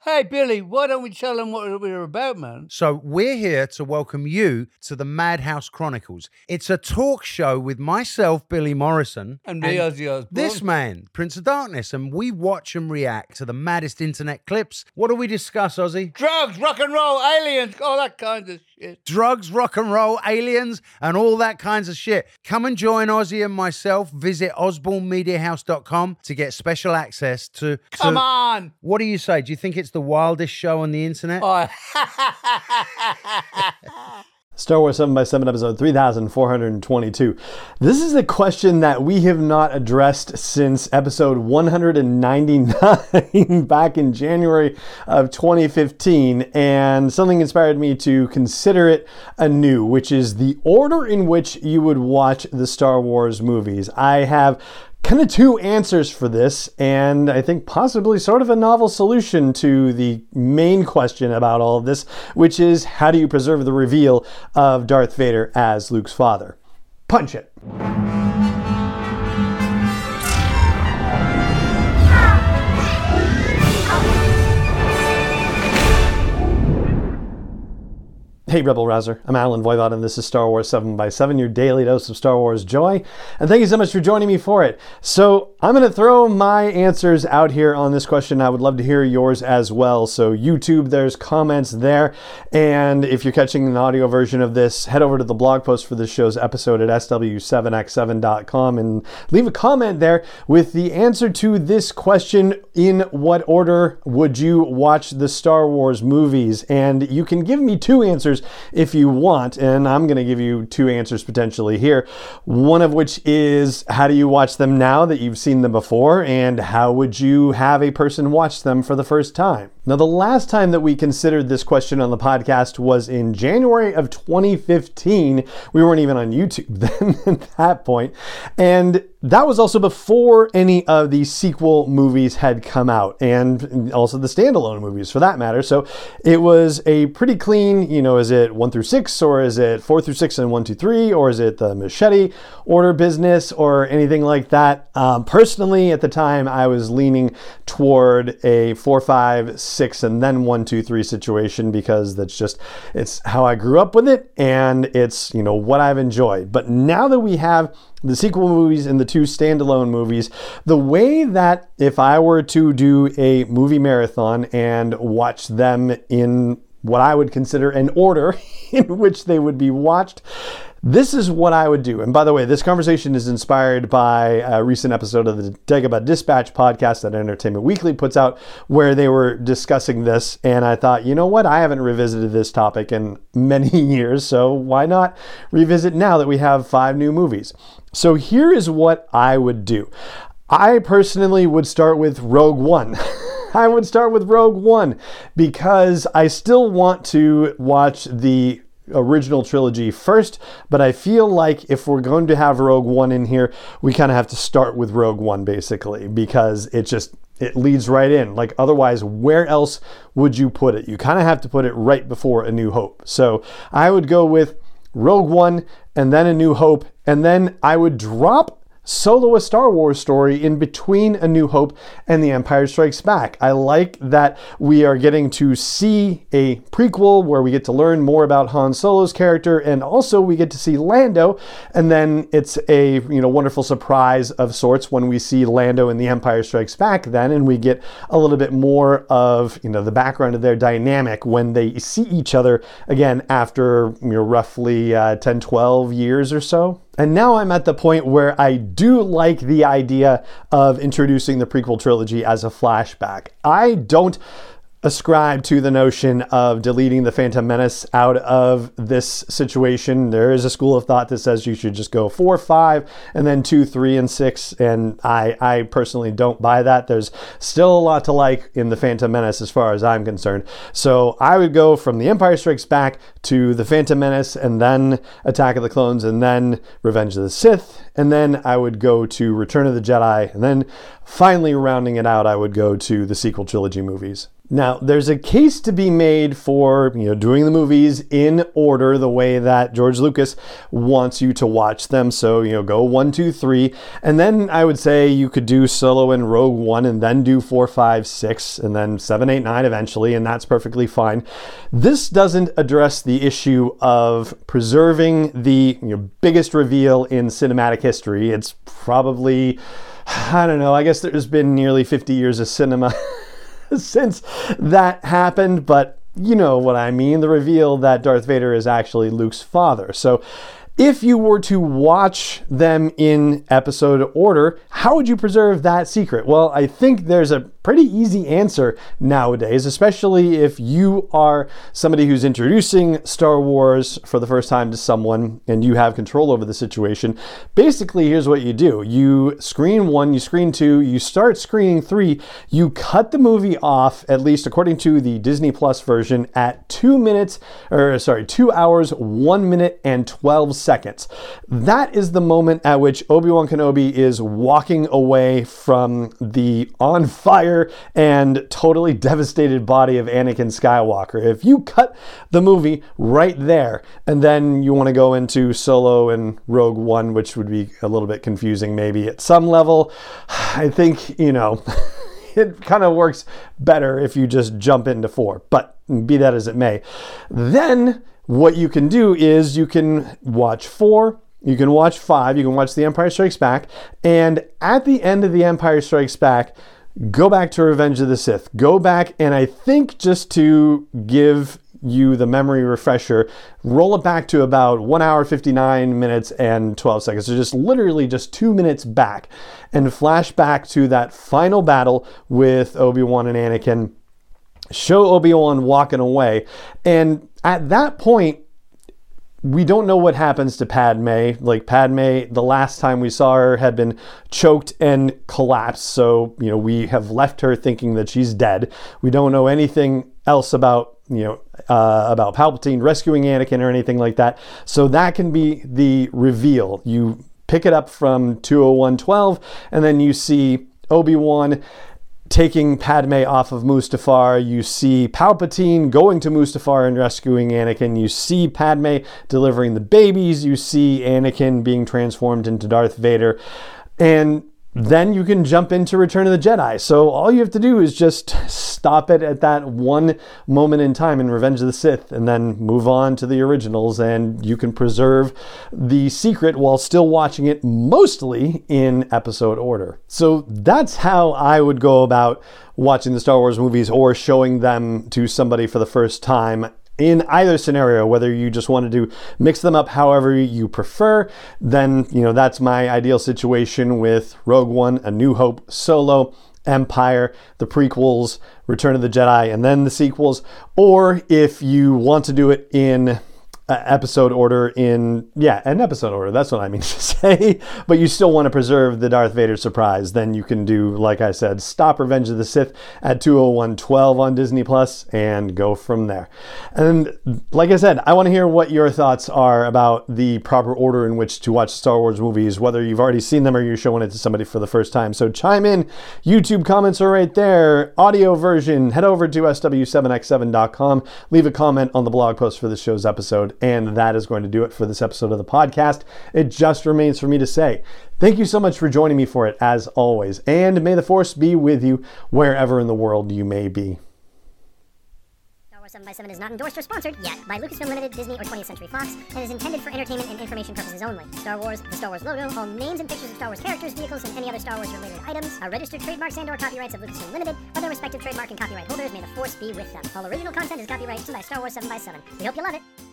Hey, Billy, why don't we tell them what we're about, man? So we're here to welcome you to the Madhouse Chronicles. It's a talk show with myself, Billy Morrison. And me, Ozzy Osbourne. This man, Prince of Darkness. And we watch and react to the maddest internet clips. What do we discuss, Ozzy? Drugs, rock and roll, aliens, all that kind of shit. Drugs, rock and roll, aliens, and all that kinds of shit. Come and join Ozzy and myself. Visit osbornemediahouse.com to get special access to... Come on! What do you say? Do you think it's the wildest show on the internet? Oh. Star Wars 7x7 episode 3422. This is a question that we have not addressed since episode 199 back in January of 2015, and something inspired me to consider it anew, which is the order in which you would watch the Star Wars movies. I have kind of two answers for this, and I think possibly sort of a novel solution to the main question about all of this, which is how do you preserve the reveal of Darth Vader as Luke's father? Punch it. Hey Rebel Rouser, I'm Alan Voivod and this is Star Wars 7x7, your daily dose of Star Wars joy, and thank you so much for joining me for it. So I'm going to throw my answers out here on this question. I would love to hear yours as well. So YouTube, there's comments there, and if you're catching an audio version of this, head over to the blog post for this show's episode at sw7x7.com and leave a comment there with the answer to this question: in what order would you watch the Star Wars movies? And you can give me two answers if you want, and I'm going to give you two answers potentially here. One of which is, how do you watch them now that you've seen them before, and how would you have a person watch them for the first time? Now, the last time that we considered this question on the podcast was in January of 2015. We weren't even on YouTube then at that point, and that was also before any of the sequel movies had come out, and also the standalone movies for that matter. So it was a pretty clean, is it 1 through 6, or is it 4 through 6 and 1, 2, 3, or is it the machete order business, or anything like that? Personally, at the time, I was leaning toward a 4, 5, 6, and then 1, 2, 3 situation, because it's how I grew up with it, and it's, what I've enjoyed. But now that we have the sequel movies and the two standalone movies, the way that if I were to do a movie marathon and watch them in what I would consider an order in which they would be watched, this is what I would do. And by the way, this conversation is inspired by a recent episode of the Dagobah Dispatch podcast that Entertainment Weekly puts out, where they were discussing this. And I thought, you know what? I haven't revisited this topic in many years, so why not revisit now that we have 5 new movies? So here is what I would do. I personally would start with Rogue One. I would start with Rogue One because I still want to watch the original trilogy first, but I feel like if we're going to have Rogue One in here, we kind of have to start with Rogue One basically, because it leads right in. Like, otherwise, where else would you put it? You kind of have to put it right before A New Hope. So I would go with Rogue One and then A New Hope, and then I would drop Solo: A Star Wars Story in between A New Hope and The Empire Strikes Back. I like that we are getting to see a prequel where we get to learn more about Han Solo's character, and also we get to see Lando, and then it's a wonderful surprise of sorts when we see Lando in The Empire Strikes Back then, and we get a little bit more of the background of their dynamic when they see each other again after roughly 10, 12 years or so. And now I'm at the point where I do like the idea of introducing the prequel trilogy as a flashback. I don't ascribe to the notion of deleting the Phantom Menace out of this situation. There is a school of thought that says you should just go 4, 5, and then 2, 3, and 6, and I personally don't buy that. There's still a lot to like in the Phantom Menace as far as I'm concerned. So I would go from The Empire Strikes Back to the Phantom Menace, and then Attack of the Clones, and then Revenge of the Sith, and then I would go to Return of the Jedi, and then finally rounding it out, I would go to the sequel trilogy movies. Now, there's a case to be made for, doing the movies in order the way that George Lucas wants you to watch them. So, go 1, 2, 3. And then I would say you could do Solo and Rogue One and then do 4, 5, 6, and then 7, 8, 9 eventually. And that's perfectly fine. This doesn't address the issue of preserving the biggest reveal in cinematic history. It's probably, I don't know, I guess there's been nearly 50 years of cinema since that happened, but you know what I mean, the reveal that Darth Vader is actually Luke's father. So if you were to watch them in episode order, how would you preserve that secret? Well, I think there's a pretty easy answer nowadays, especially if you are somebody who's introducing Star Wars for the first time to someone and you have control over the situation. Basically, here's what you do. You screen 1, you screen 2, you start screening 3, you cut the movie off, at least according to the Disney Plus version, at 2 hours, 1 minute and 12 seconds. That is the moment at which Obi-Wan Kenobi is walking away from the on fire and totally devastated body of Anakin Skywalker. If you cut the movie right there and then you want to go into Solo and Rogue One, which would be a little bit confusing maybe at some level, I think, it kind of works better if you just jump into 4, but be that as it may. Then what you can do is you can watch 4, you can watch 5, you can watch The Empire Strikes Back, and at the end of The Empire Strikes Back, go back to Revenge of the Sith. Go back, and I think just to give you the memory refresher, roll it back to about 1 hour, 59 minutes and 12 seconds. So literally just 2 minutes back, and flash back to that final battle with Obi-Wan and Anakin. Show Obi-Wan walking away. And at that point, we don't know what happens to Padme. Like Padme, the last time we saw her had been choked and collapsed. So, we have left her thinking that she's dead. We don't know anything else about Palpatine rescuing Anakin or anything like that. So that can be the reveal. You pick it up from 201:12 and then you see Obi-Wan taking Padme off of Mustafar. You see Palpatine going to Mustafar and rescuing Anakin. You see Padme delivering the babies. You see Anakin being transformed into Darth Vader. And then you can jump into Return of the Jedi. So all you have to do is just stop it at that one moment in time in Revenge of the Sith and then move on to the originals, and you can preserve the secret while still watching it mostly in episode order. So that's how I would go about watching the Star Wars movies or showing them to somebody for the first time. In either scenario, whether you just wanted to mix them up however you prefer, then, that's my ideal situation with Rogue One, A New Hope, Solo, Empire, the prequels, Return of the Jedi, and then the sequels. Or if you want to do it in episode order, in episode order, that's what I mean to say, but you still want to preserve the Darth Vader surprise, then you can do, like I said, stop Revenge of the Sith at 201:12 on Disney Plus and go from there. And like I said, I want to hear what your thoughts are about the proper order in which to watch Star Wars movies, whether you've already seen them or you're showing it to somebody for the first time. So chime in. YouTube comments are right there. Audio version, head over to sw7x7.com, leave a comment on the blog post for the show's episode. And that is going to do it for this episode of the podcast. It just remains for me to say, thank you so much for joining me for it, as always. And may the Force be with you wherever in the world you may be. 7x7 is not endorsed or sponsored yet by Lucasfilm Limited, Disney, or 20th Century Fox, and is intended for entertainment and information purposes only. Star Wars, the Star Wars logo, all names and pictures of Star Wars characters, vehicles, and any other Star Wars related items are registered trademarks and/or copyrights of Lucasfilm Limited, or their respective trademark and copyright holders. May the Force be with them. All original content is copyrighted by Star Wars 7x7. We hope you love it.